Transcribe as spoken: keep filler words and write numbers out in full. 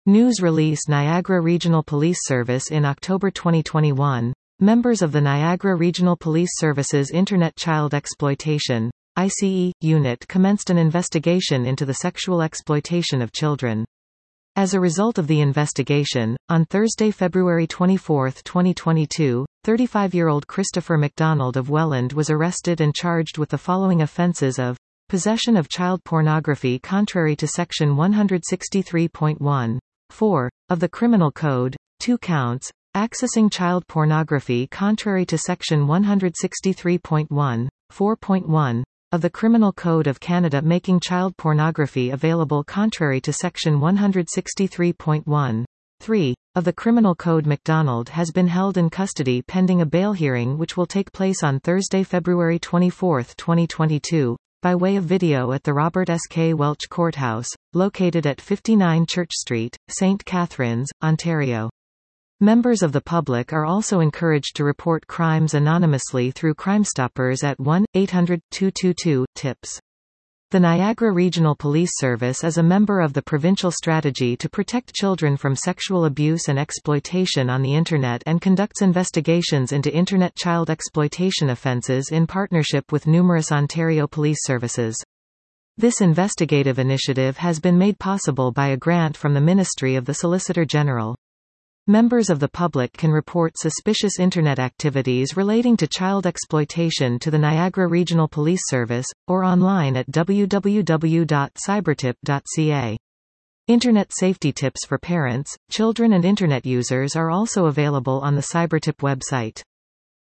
News release Niagara Regional Police Service In October twenty twenty-one, members of the Niagara Regional Police Service's Internet Child Exploitation I C E, unit commenced an investigation into the sexual exploitation of children. As a result of the investigation, on Thursday, February twenty-fourth, twenty twenty-two, thirty-five-year-old Christopher McDonald of Welland was arrested and charged with the following offences of possession of child pornography contrary to Section one sixty-three point one four of the Criminal Code, two counts, accessing child pornography contrary to Section one sixty-three point one four point one of the Criminal Code of Canada, making child pornography available contrary to Section one sixty-three point one three of the Criminal Code. McDonald has been held in custody pending a bail hearing which will take place on Thursday, February twenty-fourth, twenty twenty-two, by way of video at the Robert S. K. Welch Courthouse, located at fifty-nine Church Street, Saint Catharines, Ontario. Members of the public are also encouraged to report crimes anonymously through Crimestoppers at one eight hundred two two two TIPS. The Niagara Regional Police Service is a member of the provincial strategy to protect children from sexual abuse and exploitation on the Internet and conducts investigations into Internet child exploitation offences in partnership with numerous Ontario police services. This investigative initiative has been made possible by a grant from the Ministry of the Solicitor General. Members of the public can report suspicious Internet activities relating to child exploitation to the Niagara Regional Police Service, or online at w w w dot cybertip dot c a. Internet safety tips for parents, children and Internet users are also available on the Cybertip website.